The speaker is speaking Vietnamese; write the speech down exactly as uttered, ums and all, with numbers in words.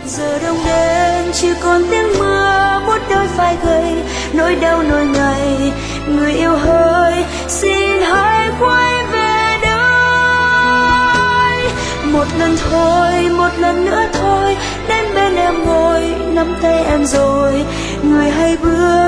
Giờ đông đen chỉ còn tiếng mưa buốt đôi vai gầy, nỗi đau nỗi ngày. Người yêu hỡi, xin hãy quay về đây. Một lần thôi, một lần nữa thôi, đến bên em ngồi, nắm tay em rồi. Người hãy bước